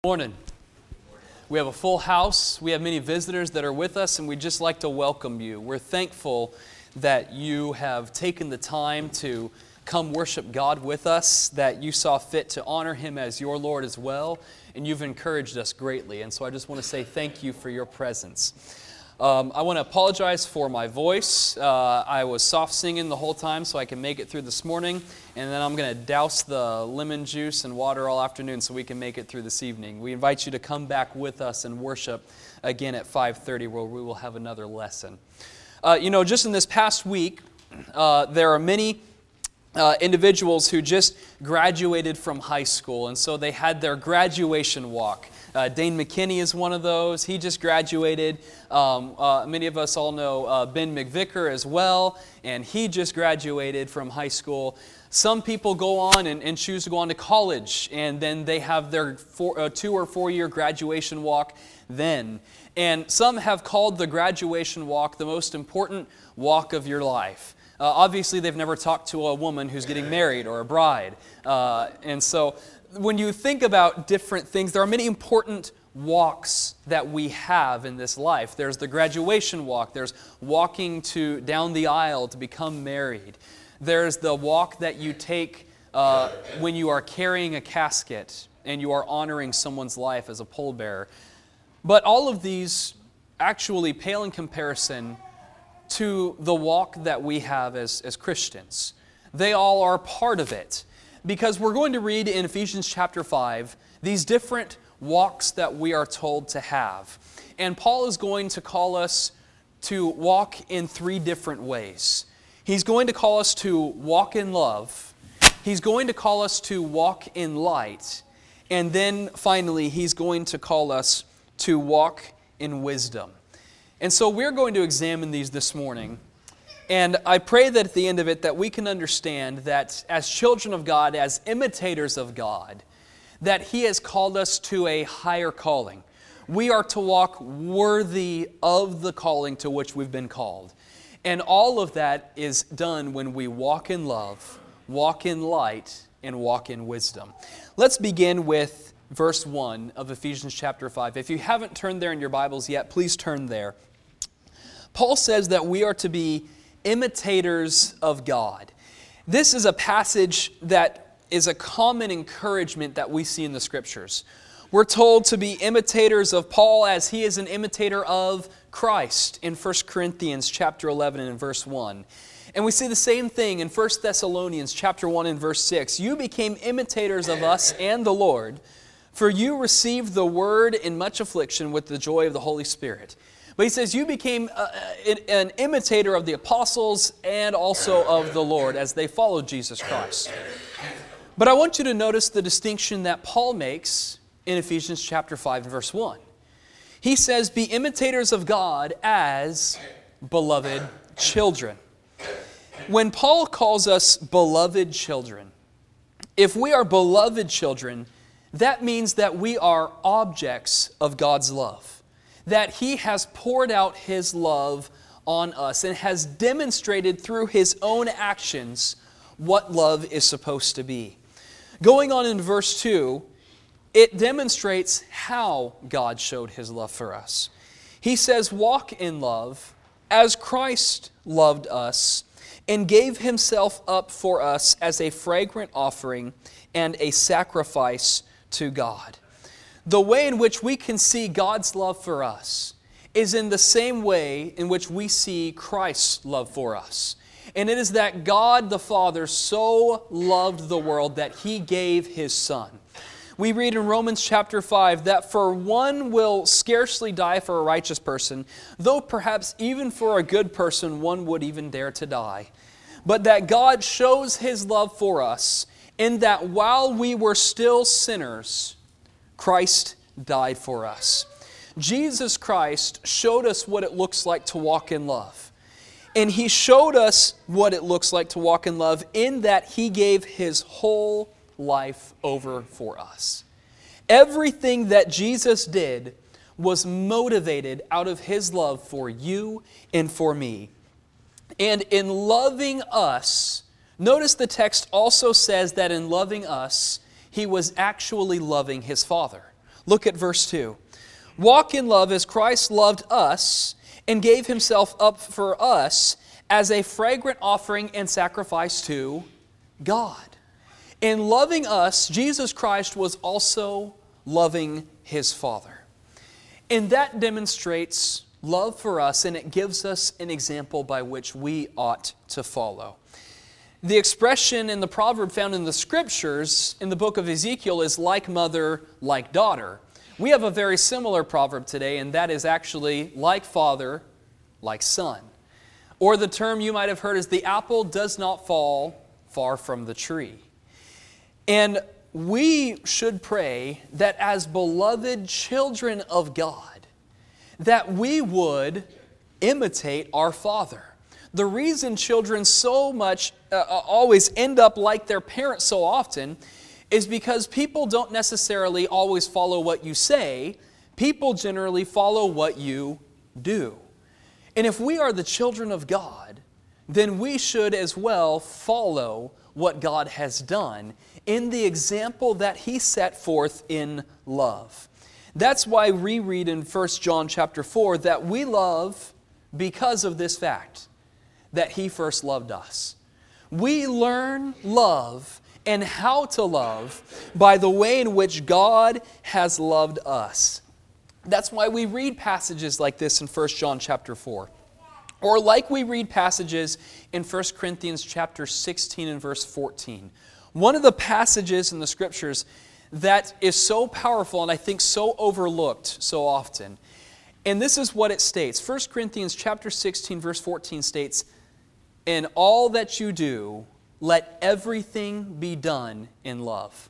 Morning. We have a full house. We have many visitors that are with us, and we'd just like to welcome you. We're thankful that you have taken the time to come worship God with us, that you saw fit to honor Him as your Lord as well, and you've encouraged us greatly. And so I just want to say thank you for your presence. I want to apologize for my voice. I was soft singing the whole time so I can make it through this morning, and then I'm going to douse the lemon juice and water all afternoon so we can make it through this evening. We invite you to come back with us and worship again at 5:30 where we will have another lesson. Just in this past week, there are many individuals who just graduated from high school, and so they had their graduation walk. Dane McKinney is one of those. He just graduated. Many of us all know Ben McVicker as well, and he just graduated from high school. Some people go on and choose to go on to college, and then they have their 2 or 4 year graduation walk then. And some have called the graduation walk the most important walk of your life. Obviously, they've never talked to a woman who's getting married or a bride. And so when you think about different things, there are many important walks that we have in this life. There's the graduation walk. There's walking down the aisle to become married. There's the walk that you take when you are carrying a casket and you are honoring someone's life as a pallbearer. But all of these actually pale in comparison to the walk that we have as Christians. They all are part of it. Because we're going to read in Ephesians chapter 5 these different walks that we are told to have. And Paul is going to call us to walk in 3 different ways. He's going to call us to walk in love. He's going to call us to walk in light. And then finally, he's going to call us to walk in wisdom. And so we're going to examine these this morning. And I pray that at the end of it that we can understand that as children of God, as imitators of God, that He has called us to a higher calling. We are to walk worthy of the calling to which we've been called. And all of that is done when we walk in love, walk in light, and walk in wisdom. Let's begin with verse 1 of Ephesians chapter 5. If you haven't turned there in your Bibles yet, please turn there. Paul says that we are to be imitators of God. This is a passage that is a common encouragement that we see in the Scriptures. We're told to be imitators of Paul as he is an imitator of Christ in 1 Corinthians chapter 11 and verse 1. And we see the same thing in 1 Thessalonians chapter 1 and verse 6. You became imitators of us and the Lord, for you received the word in much affliction with the joy of the Holy Spirit. But he says you became an imitator of the apostles and also of the Lord as they followed Jesus Christ. But I want you to notice the distinction that Paul makes in Ephesians chapter 5 and verse 1. He says, be imitators of God as beloved children. When Paul calls us beloved children, if we are beloved children, that means that we are objects of God's love. That He has poured out His love on us and has demonstrated through His own actions what love is supposed to be. Going on in verse 2, it demonstrates how God showed His love for us. He says, walk in love as Christ loved us and gave Himself up for us as a fragrant offering and a sacrifice to God. The way in which we can see God's love for us is in the same way in which we see Christ's love for us. And it is that God the Father so loved the world that He gave His Son. We read in Romans chapter 5 that for one will scarcely die for a righteous person, though perhaps even for a good person one would even dare to die. But that God shows His love for us in that while we were still sinners, Christ died for us. Jesus Christ showed us what it looks like to walk in love. And He showed us what it looks like to walk in love in that He gave His whole life over for us. Everything that Jesus did was motivated out of His love for you and for me. And in loving us, notice the text also says that in loving us, He was actually loving His Father. Look at verse 2. Walk in love as Christ loved us and gave himself up for us as a fragrant offering and sacrifice to God. In loving us, Jesus Christ was also loving his Father. And that demonstrates love for us, and it gives us an example by which we ought to follow. The expression in the proverb found in the Scriptures in the book of Ezekiel is like mother, like daughter. We have a very similar proverb today, and that is actually like father, like son. Or the term you might have heard is the apple does not fall far from the tree. And we should pray that as beloved children of God, that we would imitate our Father. The reason children so much always end up like their parents so often is because people don't necessarily always follow what you say. People generally follow what you do. And if we are the children of God, then we should as well follow what God has done in the example that He set forth in love. That's why we read in 1 John chapter 4 that we love because of this fact, that He first loved us. We learn love and how to love by the way in which God has loved us. That's why we read passages like this in 1 John chapter 4. Or like we read passages in 1 Corinthians chapter 16 and verse 14. One of the passages in the Scriptures that is so powerful and I think so overlooked so often. And this is what it states. 1 Corinthians chapter 16 verse 14 states, "In all that you do, let everything be done in love."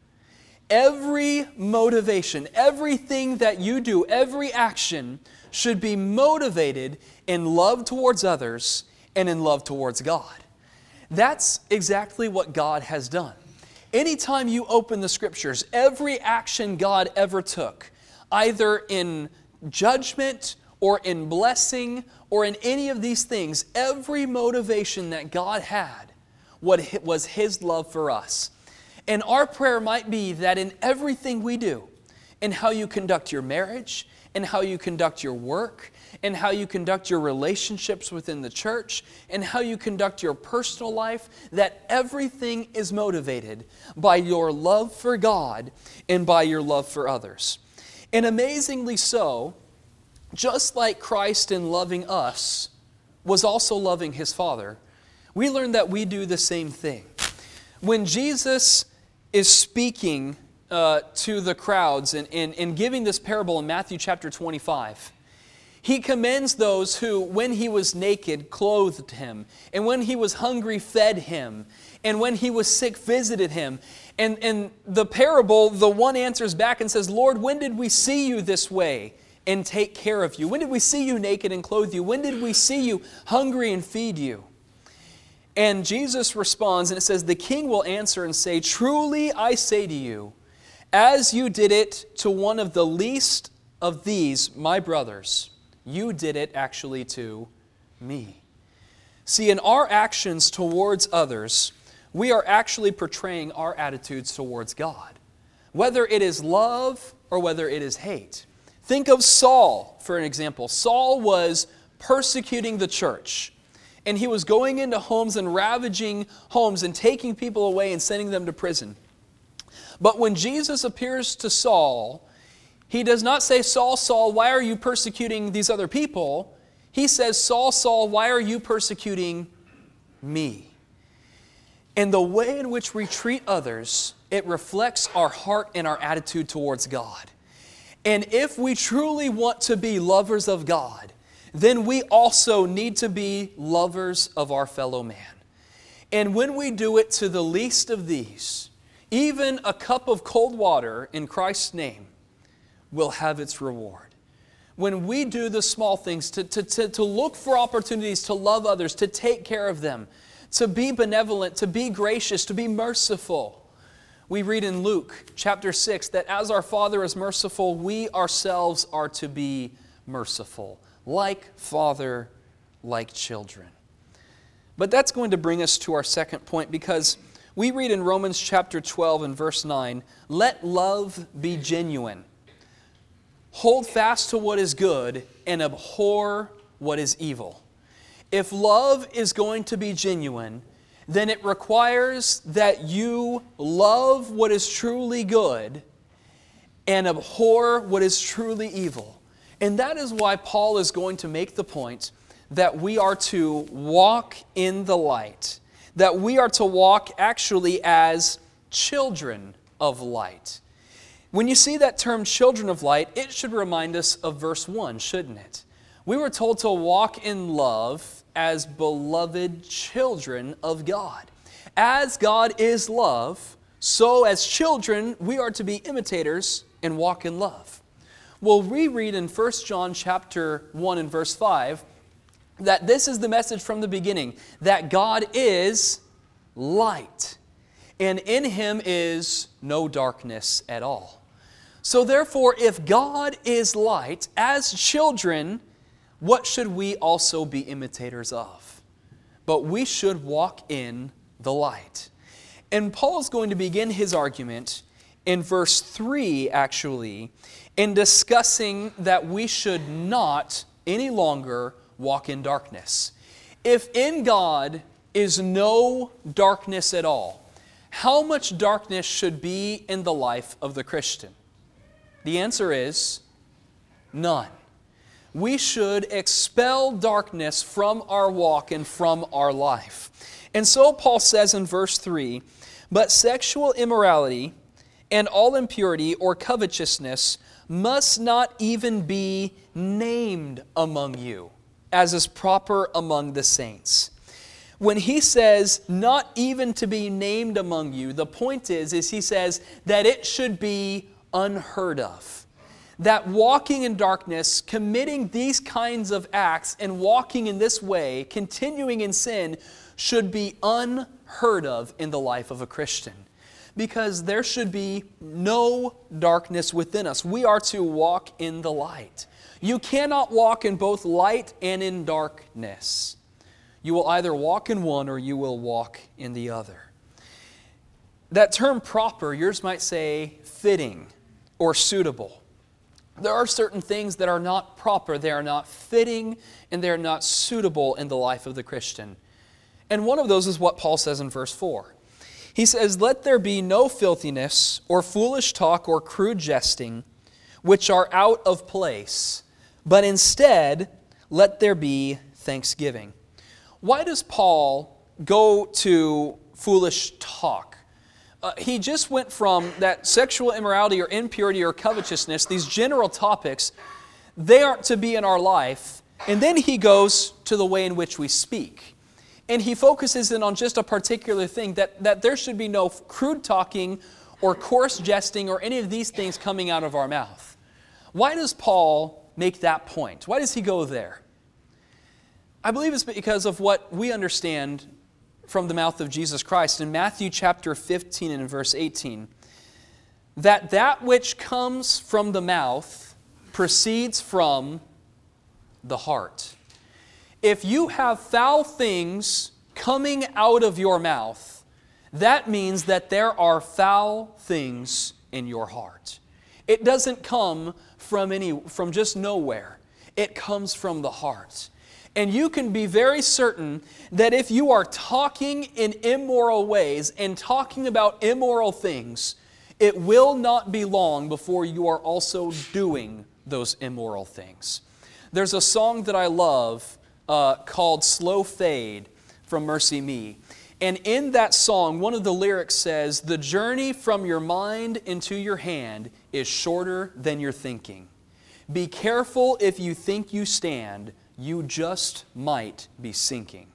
Every motivation, everything that you do, every action should be motivated in love towards others and in love towards God. That's exactly what God has done. Anytime you open the Scriptures, every action God ever took, either in judgment or in blessing or in any of these things, every motivation that God had was His love for us. And our prayer might be that in everything we do, in how you conduct your marriage, in how you conduct your work, in how you conduct your relationships within the church, and how you conduct your personal life, that everything is motivated by your love for God and by your love for others. And amazingly so, just like Christ in loving us was also loving His Father, we learn that we do the same thing. When Jesus is speaking to the crowds and giving this parable in Matthew chapter 25, He commends those who, when He was naked, clothed Him, and when He was hungry, fed Him, and when He was sick, visited Him. And the parable, the one answers back and says, "Lord, when did we see you this way and take care of you? When did we see you naked and clothe you? When did we see you hungry and feed you?" And Jesus responds, and it says, "The king will answer and say, 'Truly I say to you, as you did it to one of the least of these, my brothers, you did it actually to me.'" See, in our actions towards others, we are actually portraying our attitudes towards God, whether it is love or whether it is hate. Think of Saul, for an example. Saul was persecuting the church. And he was going into homes and ravaging homes and taking people away and sending them to prison. But when Jesus appears to Saul, He does not say, "Saul, Saul, why are you persecuting these other people?" He says, "Saul, Saul, why are you persecuting me?" And the way in which we treat others, it reflects our heart and our attitude towards God. And if we truly want to be lovers of God, then we also need to be lovers of our fellow man. And when we do it to the least of these, even a cup of cold water in Christ's name will have its reward. When we do the small things, to look for opportunities to love others, to take care of them, to be benevolent, to be gracious, to be merciful. We read in Luke chapter 6 that as our Father is merciful, we ourselves are to be merciful. Like Father, like children. But that's going to bring us to our second point, because we read in Romans chapter 12 and verse 9, "Let love be genuine. Hold fast to what is good and abhor what is evil. If love is going to be genuine, then it requires that you love what is truly good and abhor what is truly evil. And that is why Paul is going to make the point that we are to walk in the light, that we are to walk actually as children of light. When you see that term children of light, it should remind us of verse 1, shouldn't it? We were told to walk in love as beloved children of God. As God is love, so as children we are to be imitators and walk in love. We'll reread in 1 John chapter 1 and verse 5 that this is the message from the beginning, that God is light, and in Him is no darkness at all. So therefore, if God is light, as children, what should we also be imitators of? But we should walk in the light. And Paul is going to begin his argument in verse 3, actually, in discussing that we should not any longer walk in darkness. If in God is no darkness at all, how much darkness should be in the life of the Christian? The answer is none. We should expel darkness from our walk and from our life. And so Paul says in verse 3, "But sexual immorality and all impurity or covetousness must not even be named among you, as is proper among the saints." When he says not even to be named among you, the point is he says that it should be unheard of. That walking in darkness, committing these kinds of acts and walking in this way, continuing in sin, should be unheard of in the life of a Christian. Because there should be no darkness within us. We are to walk in the light. You cannot walk in both light and in darkness. You will either walk in one or you will walk in the other. That term proper, yours might say fitting or suitable. There are certain things that are not proper, they are not fitting, and they are not suitable in the life of the Christian. And one of those is what Paul says in verse 4. He says, "Let there be no filthiness, or foolish talk, or crude jesting, which are out of place, but instead let there be thanksgiving." Why does Paul go to foolish talk? He just went from that sexual immorality or impurity or covetousness, these general topics, they aren't to be in our life. And then he goes to the way in which we speak. And he focuses in on just a particular thing, that there should be no crude talking or coarse jesting or any of these things coming out of our mouth. Why does Paul make that point? Why does he go there? I believe it's because of what we understand from the mouth of Jesus Christ in Matthew chapter 15 and verse 18, that which comes from the mouth proceeds from the heart. If you have foul things coming out of your mouth, that means that there are foul things in your heart. It doesn't come from just nowhere. It comes from the heart. And you can be very certain that if you are talking in immoral ways and talking about immoral things, it will not be long before you are also doing those immoral things. There's a song that I love called "Slow Fade" from Mercy Me. And in that song, one of the lyrics says, "The journey from your mind into your hand is shorter than your thinking. Be careful if you think you stand, you just might be sinking."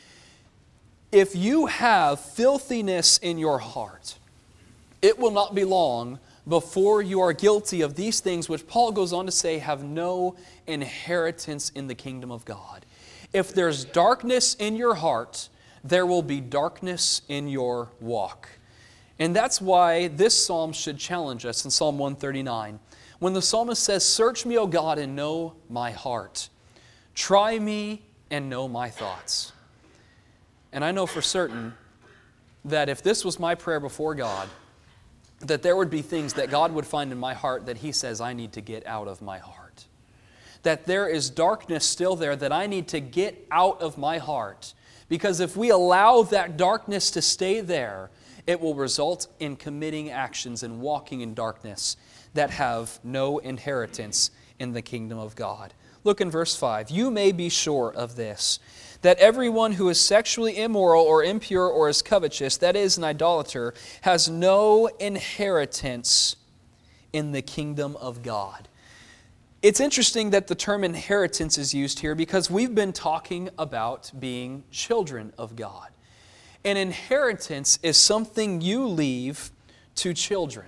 If you have filthiness in your heart, it will not be long before you are guilty of these things which Paul goes on to say have no inheritance in the kingdom of God. If there's darkness in your heart, there will be darkness in your walk. And that's why this psalm should challenge us in Psalm 139. When the psalmist says, "Search me, O God, and know my heart. Try me and know my thoughts." And I know for certain that if this was my prayer before God, that there would be things that God would find in my heart that He says I need to get out of my heart. That there is darkness still there that I need to get out of my heart. Because if we allow that darkness to stay there, it will result in committing actions and walking in darkness that have no inheritance in the kingdom of God. Look in verse 5. You may be sure of this, that everyone who is sexually immoral or impure or is covetous, that is, an idolater, has no inheritance in the kingdom of God. It's interesting that the term inheritance is used here because we've been talking about being children of God. An inheritance is something you leave to children.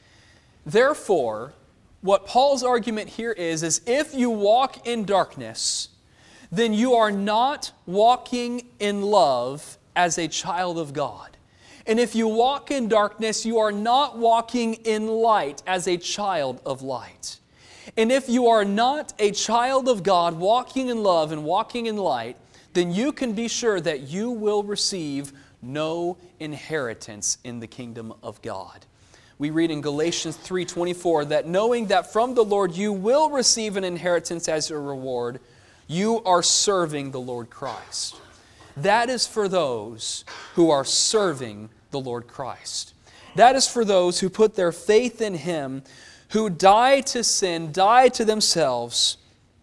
Therefore, what Paul's argument here is if you walk in darkness, then you are not walking in love as a child of God. And if you walk in darkness, you are not walking in light as a child of light. And if you are not a child of God walking in love and walking in light, then you can be sure that you will receive no inheritance in the kingdom of God. We read in Galatians 3:24 that knowing that from the Lord you will receive an inheritance as a reward, you are serving the Lord Christ. That is for those who are serving the Lord Christ. That is for those who put their faith in Him, who die to sin, die to themselves,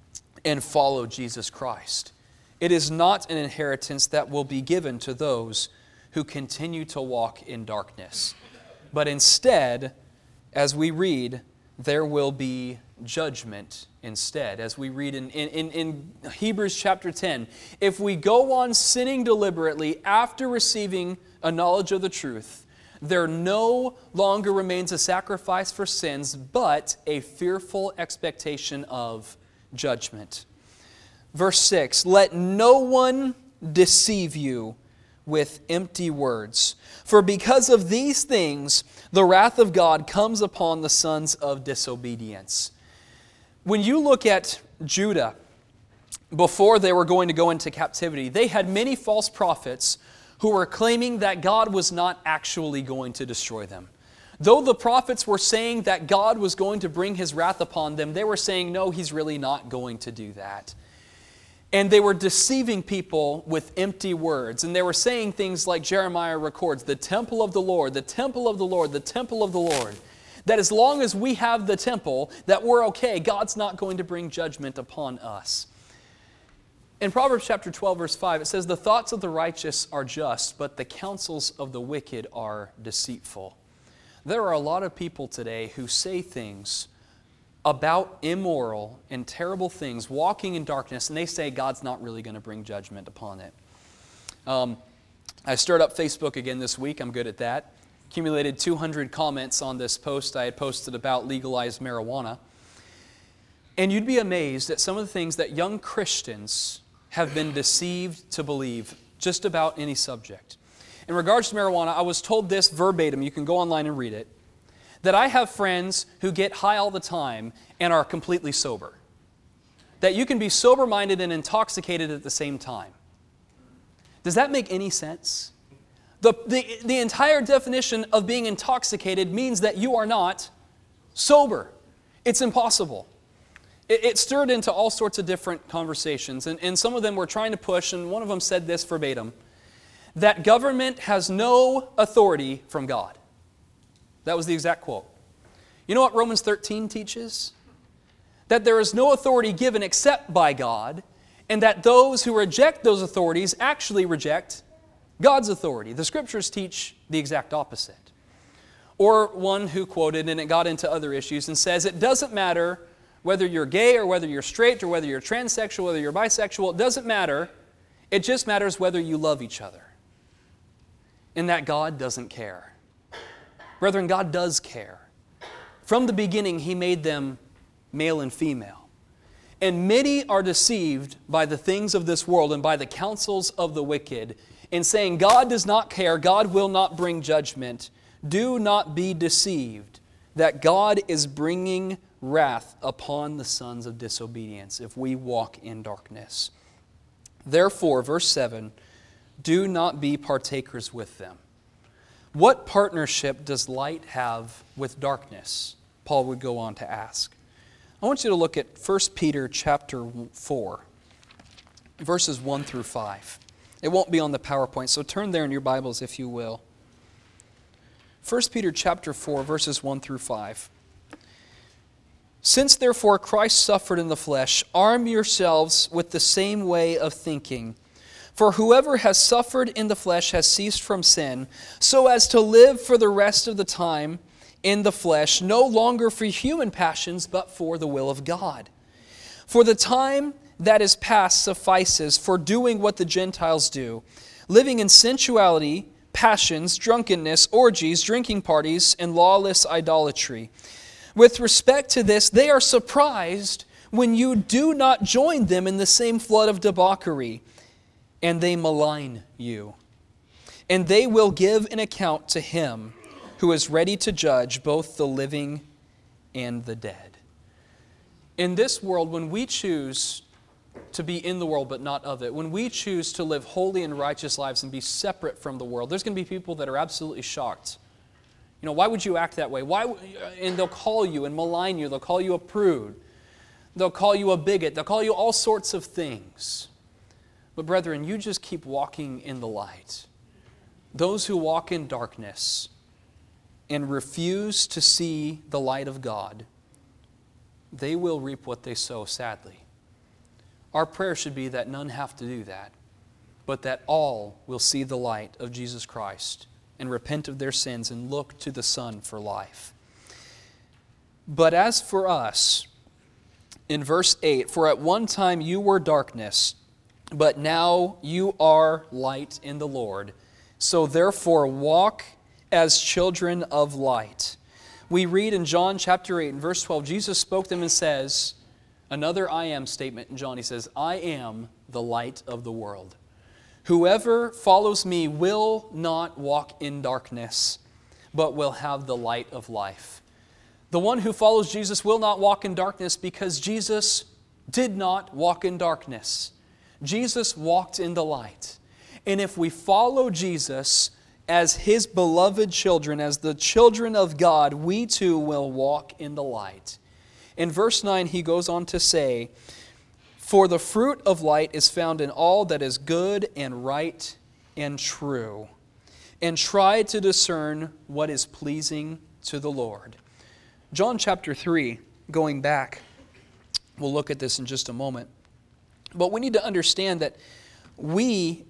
and follow Jesus Christ. It is not an inheritance that will be given to those who continue to walk in darkness. But instead, as we read, there will be judgment instead. As we read in Hebrews chapter 10, if we go on sinning deliberately after receiving a knowledge of the truth, there no longer remains a sacrifice for sins, but a fearful expectation of judgment. Verse 6, let no one deceive you with empty words. For because of these things, the wrath of God comes upon the sons of disobedience. When you look at Judah, before they were going to go into captivity, they had many false prophets who were claiming that God was not actually going to destroy them. Though the prophets were saying that God was going to bring His wrath upon them, they were saying, no, He's really not going to do that. And they were deceiving people with empty words. And they were saying things like Jeremiah records, the temple of the Lord, the temple of the Lord, the temple of the Lord. That as long as we have the temple, that we're okay. God's not going to bring judgment upon us. In Proverbs chapter 12, verse 5, it says, the thoughts of the righteous are just, but the counsels of the wicked are deceitful. There are a lot of people today who say things about immoral and terrible things, walking in darkness, and they say God's not really going to bring judgment upon it. I stirred up Facebook again this week. I'm good at that. Accumulated 200 comments on this post I had posted about legalized marijuana. And you'd be amazed at some of the things that young Christians have been deceived to believe just about any subject. In regards to marijuana, I was told this verbatim, you can go online and read it, that I have friends who get high all the time and are completely sober. That you can be sober-minded and intoxicated at the same time. Does that make any sense? The entire definition of being intoxicated means that you are not sober. It's impossible. It stirred into all sorts of different conversations, and some of them were trying to push, and one of them said this verbatim, that government has no authority from God. That was the exact quote. You know what Romans 13 teaches? That there is no authority given except by God, and that those who reject those authorities actually reject God's authority. The Scriptures teach the exact opposite. Or one who quoted, and it got into other issues, and says, it doesn't matter whether you're gay or whether you're straight or whether you're transsexual, whether you're bisexual, it doesn't matter. It just matters whether you love each other. And that God doesn't care. Brethren, God does care. From the beginning, He made them male and female. And many are deceived by the things of this world and by the counsels of the wicked in saying God does not care, God will not bring judgment. Do not be deceived that God is bringing wrath upon the sons of disobedience if we walk in darkness. Therefore, verse 7, do not be partakers with them. What partnership does light have with darkness? Paul would go on to ask. I want you to look at 1 Peter chapter 4, verses 1 through 5. It won't be on the PowerPoint, so turn there in your Bibles if you will. 1 Peter chapter 4, verses 1 through 5. Since therefore Christ suffered in the flesh, arm yourselves with the same way of thinking. For whoever has suffered in the flesh has ceased from sin, so as to live for the rest of the time in the flesh, no longer for human passions, but for the will of God. For the time that is past suffices for doing what the Gentiles do, living in sensuality, passions, drunkenness, orgies, drinking parties, and lawless idolatry. With respect to this, they are surprised when you do not join them in the same flood of debauchery, and they malign you. And they will give an account to Him who is ready to judge both the living and the dead. In this world, when we choose to be in the world but not of it, when we choose to live holy and righteous lives and be separate from the world, there's going to be people that are absolutely shocked. You know, why would you act that way? And they'll call you and malign you. They'll call you a prude. They'll call you a bigot. They'll call you all sorts of things. But brethren, you just keep walking in the light. Those who walk in darkness and refuse to see the light of God, they will reap what they sow, sadly. Our prayer should be that none have to do that, but that all will see the light of Jesus Christ and repent of their sins and look to the Son for life. But as for us, in verse 8, for at one time you were darkness, but now you are light in the Lord. So therefore walk as children of light. We read in John chapter 8 and verse 12, Jesus spoke to them and says, another I am statement in John, he says, I am the light of the world. Whoever follows me will not walk in darkness, but will have the light of life. The one who follows Jesus will not walk in darkness because Jesus did not walk in darkness. Jesus walked in the light. And if we follow Jesus as His beloved children, as the children of God, we too will walk in the light. In verse 9, he goes on to say, for the fruit of light is found in all that is good and right and true, and try to discern what is pleasing to the Lord. John chapter 3, going back, we'll look at this in just a moment. But we need to understand that we,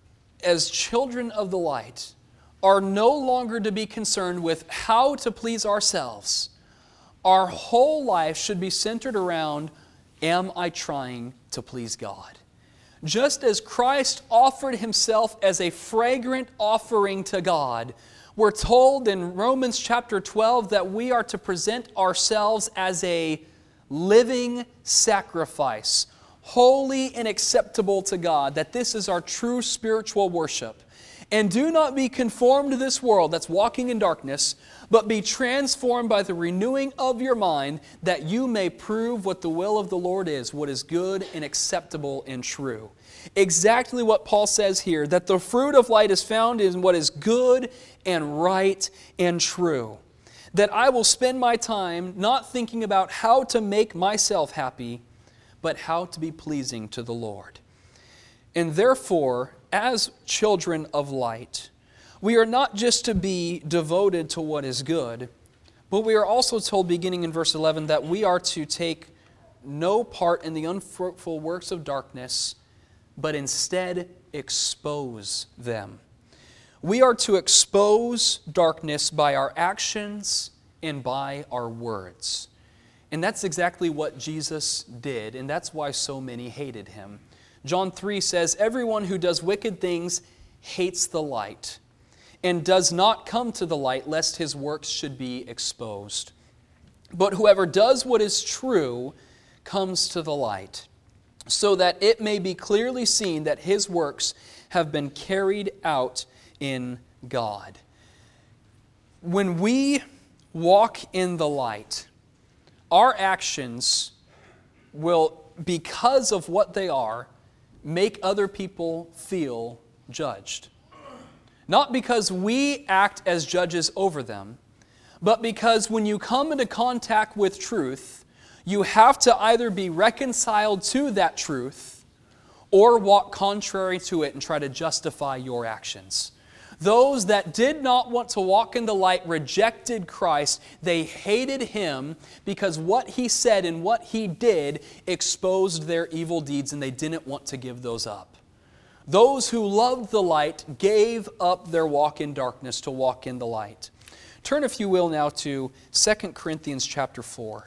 as children of the light, are no longer to be concerned with how to please ourselves. Our whole life should be centered around, am I trying to please God? Just as Christ offered Himself as a fragrant offering to God, we're told in Romans chapter 12 that we are to present ourselves as a living sacrifice, holy and acceptable to God, that this is our true spiritual worship. And do not be conformed to this world that's walking in darkness, but be transformed by the renewing of your mind, that you may prove what the will of the Lord is, what is good and acceptable and true. Exactly what Paul says here, that the fruit of light is found in what is good and right and true. That I will spend my time not thinking about how to make myself happy, but how to be pleasing to the Lord. And therefore, as children of light, we are not just to be devoted to what is good, but we are also told, beginning in verse 11, that we are to take no part in the unfruitful works of darkness, but instead expose them. We are to expose darkness by our actions and by our words. And that's exactly what Jesus did, and that's why so many hated Him. John 3 says, everyone who does wicked things hates the light and does not come to the light lest his works should be exposed. But whoever does what is true comes to the light, so that it may be clearly seen that his works have been carried out in God. When we walk in the light, our actions will, because of what they are, make other people feel judged. Not because we act as judges over them, but because when you come into contact with truth, you have to either be reconciled to that truth or walk contrary to it and try to justify your actions. Those that did not want to walk in the light rejected Christ. They hated Him because what He said and what He did exposed their evil deeds, and they didn't want to give those up. Those who loved the light gave up their walk in darkness to walk in the light. Turn, if you will, now to 2 Corinthians chapter 4.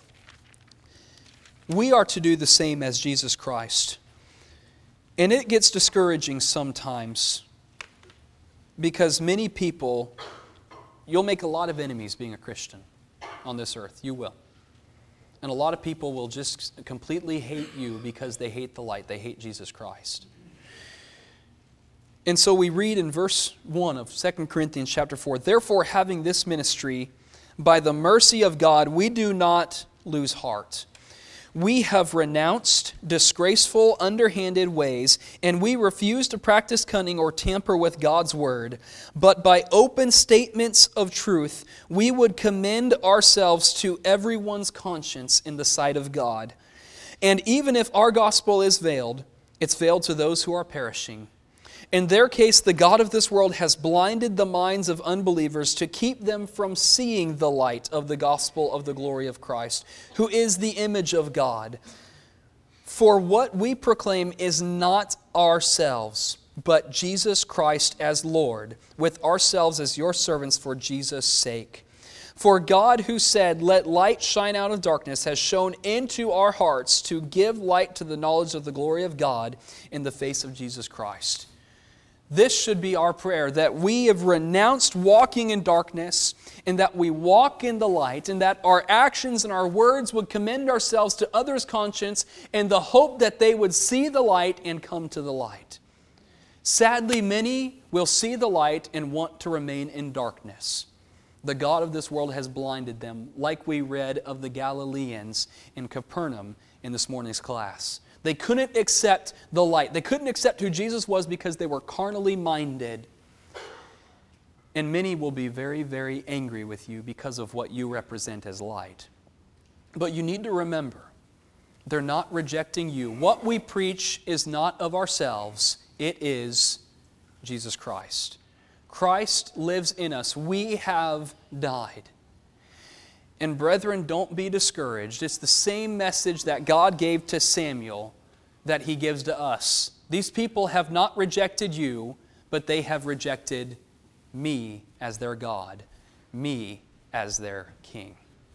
We are to do the same as Jesus Christ. And it gets discouraging sometimes because many people, you'll make a lot of enemies being a Christian on this earth. You will. And a lot of people will just completely hate you because they hate the light. They hate Jesus Christ. And so we read in verse 1 of 2 Corinthians chapter 4, "Therefore, having this ministry, by the mercy of God, we do not lose heart. We have renounced disgraceful, underhanded ways, and we refuse to practice cunning or tamper with God's word. But by open statements of truth, we would commend ourselves to everyone's conscience in the sight of God. And even if our gospel is veiled, it's veiled to those who are perishing. In their case, the God of this world has blinded the minds of unbelievers to keep them from seeing the light of the gospel of the glory of Christ, who is the image of God. For what we proclaim is not ourselves, but Jesus Christ as Lord, with ourselves as your servants for Jesus' sake. For God, who said, 'Let light shine out of darkness,' has shone into our hearts to give light to the knowledge of the glory of God in the face of Jesus Christ." This should be our prayer, that we have renounced walking in darkness and that we walk in the light, and that our actions and our words would commend ourselves to others' conscience in the hope that they would see the light and come to the light. Sadly, many will see the light and want to remain in darkness. The God of this world has blinded them, like we read of the Galileans in Capernaum in this morning's class. They couldn't accept the light. They couldn't accept who Jesus was because they were carnally minded. And many will be very, very angry with you because of what you represent as light. But you need to remember, they're not rejecting you. What we preach is not of ourselves. It is Jesus Christ. Christ lives in us. We have died. And brethren, don't be discouraged. It's the same message that God gave to Samuel that He gives to us. These people have not rejected you, but they have rejected me as their God, me as their King.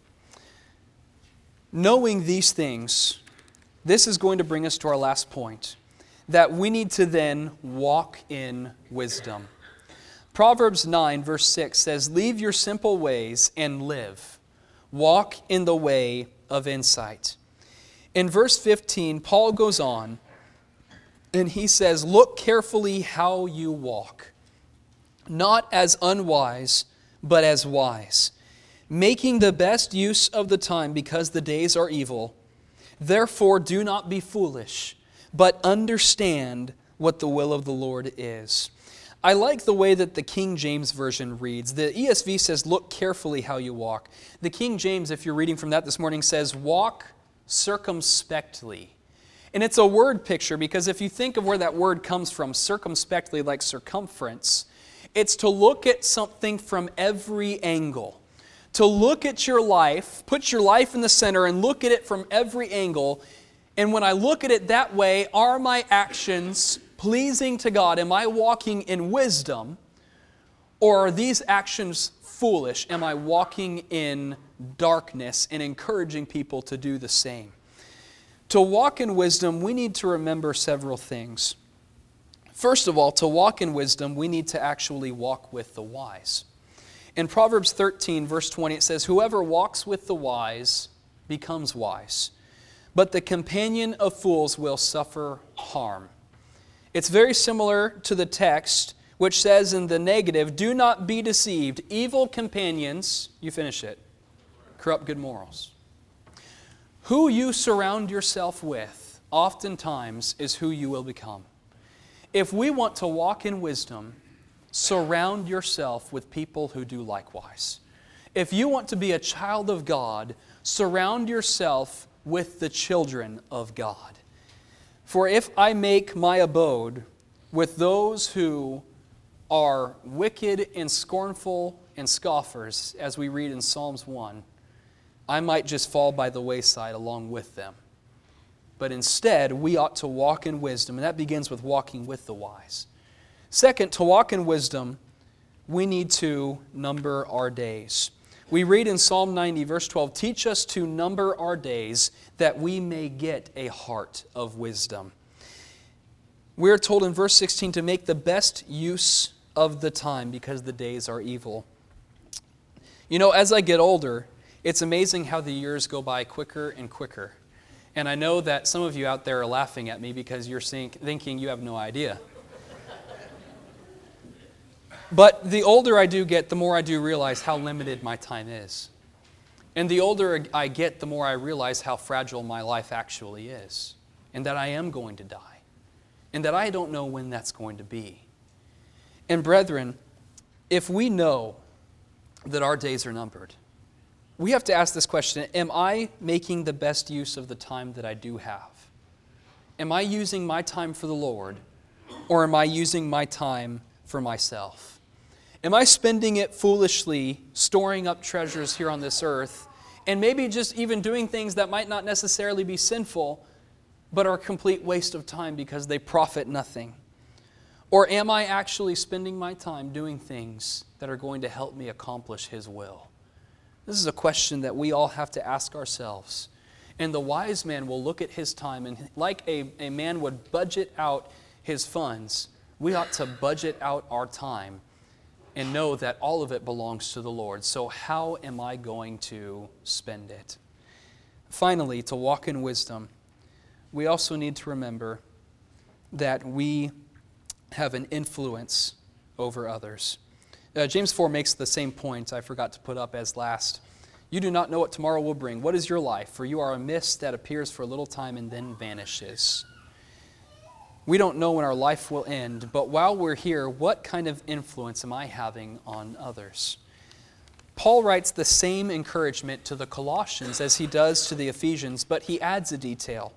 Knowing these things, this is going to bring us to our last point, that we need to then walk in wisdom. Proverbs 9 verse 6 says, "Leave your simple ways and live. Walk in the way of insight." In verse 15, Paul goes on and he says, "Look carefully how you walk, not as unwise, but as wise, making the best use of the time because the days are evil. Therefore do not be foolish, but understand what the will of the Lord is." I like the way that the King James Version reads. The ESV says, "Look carefully how you walk." The King James, if you're reading from that this morning, says, "Walk circumspectly." And it's a word picture because if you think of where that word comes from, circumspectly, like circumference, it's to look at something from every angle. To look at your life, put your life in the center and look at it from every angle. And when I look at it that way, are my actions pleasing to God? Am I walking in wisdom? Or are these actions foolish? Am I walking in darkness and encouraging people to do the same? To walk in wisdom, we need to remember several things. First of all, to walk in wisdom, we need to actually walk with the wise. In Proverbs 13, verse 20, it says, "Whoever walks with the wise becomes wise, but the companion of fools will suffer harm." It's very similar to the text, which says in the negative, "Do not be deceived. Evil companions," you finish it, "corrupt good morals." Who you surround yourself with, oftentimes, is who you will become. If we want to walk in wisdom, surround yourself with people who do likewise. If you want to be a child of God, surround yourself with the children of God. For if I make my abode with those who are wicked and scornful and scoffers, as we read in Psalms 1, I might just fall by the wayside along with them. But instead, we ought to walk in wisdom, and that begins with walking with the wise. Second, to walk in wisdom, we need to number our days. We read in Psalm 90, verse 12, "Teach us to number our days, that we may get a heart of wisdom." We are told in verse 16 to make the best use of the time, because the days are evil. You know, as I get older, it's amazing how the years go by quicker and quicker. And I know that some of you out there are laughing at me because you're thinking you have no idea. But the older I do get, the more I do realize how limited my time is. And the older I get, the more I realize how fragile my life actually is. And that I am going to die. And that I don't know when that's going to be. And brethren, if we know that our days are numbered, we have to ask this question: am I making the best use of the time that I do have? Am I using my time for the Lord, or am I using my time for myself? Am I spending it foolishly, storing up treasures here on this earth, and maybe just even doing things that might not necessarily be sinful, but are a complete waste of time because they profit nothing? Or am I actually spending my time doing things that are going to help me accomplish His will? This is a question that we all have to ask ourselves. And the wise man will look at his time, and like a man would budget out his funds, we ought to budget out our time and know that all of it belongs to the Lord. So how am I going to spend it? Finally, to walk in wisdom, we also need to remember that we have an influence over others. James 4 makes the same point I forgot to put up as last. "You do not know what tomorrow will bring. What is your life? For you are a mist that appears for a little time and then vanishes." We don't know when our life will end, but while we're here, what kind of influence am I having on others? Paul writes the same encouragement to the Colossians as he does to the Ephesians, but he adds a detail.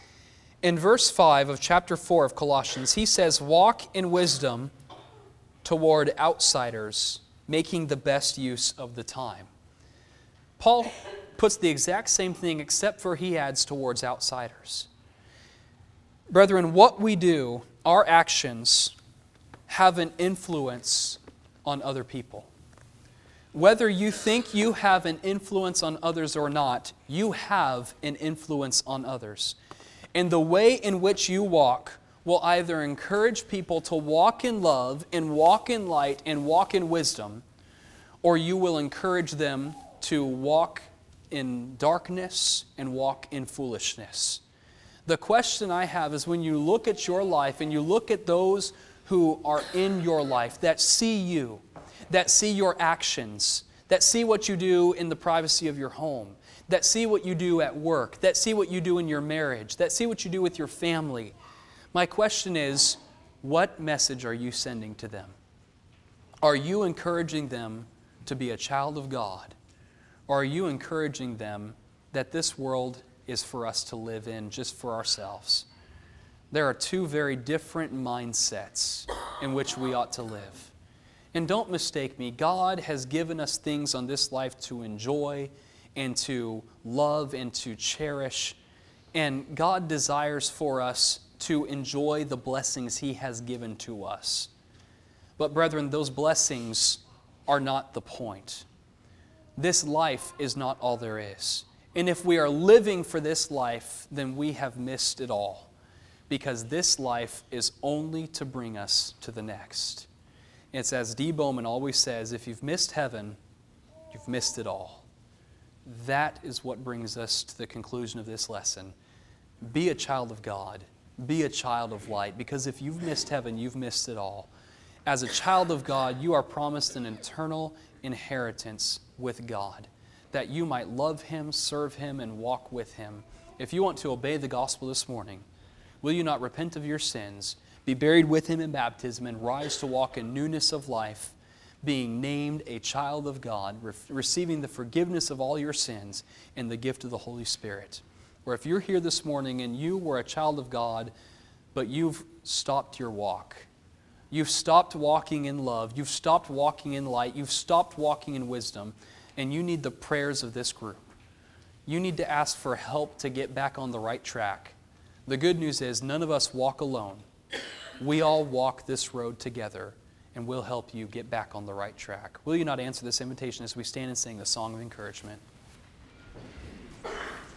In verse 5 of chapter 4 of Colossians, he says, "Walk in wisdom toward outsiders, making the best use of the time." Paul puts the exact same thing, except for he adds towards outsiders. Brethren, what we do, our actions, have an influence on other people. Whether you think you have an influence on others or not, you have an influence on others. And the way in which you walk will either encourage people to walk in love and walk in light and walk in wisdom, or you will encourage them to walk in darkness and walk in foolishness. The question I have is, when you look at your life and you look at those who are in your life that see you, that see your actions, that see what you do in the privacy of your home, that see what you do at work, that see what you do in your marriage, that see what you do with your family, my question is, what message are you sending to them? Are you encouraging them to be a child of God? Or are you encouraging them that this world is for us to live in just for ourselves? There are two very different mindsets in which we ought to live. And don't mistake me, God has given us things on this life to enjoy and to love and to cherish. And God desires for us to enjoy the blessings He has given to us. But brethren, those blessings are not the point. This life is not all there is. And if we are living for this life, then we have missed it all. Because this life is only to bring us to the next. It's as D. Bowman always says, if you've missed heaven, you've missed it all. That is what brings us to the conclusion of this lesson. Be a child of God. Be a child of light. Because if you've missed heaven, you've missed it all. As a child of God, you are promised an eternal inheritance with God, that you might love Him, serve Him, and walk with Him. If you want to obey the gospel this morning, will you not repent of your sins, be buried with him in baptism, and rise to walk in newness of life, being named a child of God, receiving the forgiveness of all your sins and the gift of the Holy Spirit. Or if you're here this morning and you were a child of God, but you've stopped your walk, you've stopped walking in love, you've stopped walking in light, you've stopped walking in wisdom, and you need the prayers of this group. You need to ask for help to get back on the right track. The good news is none of us walk alone. We all walk this road together, and we'll help you get back on the right track. Will you not answer this invitation as we stand and sing the song of encouragement?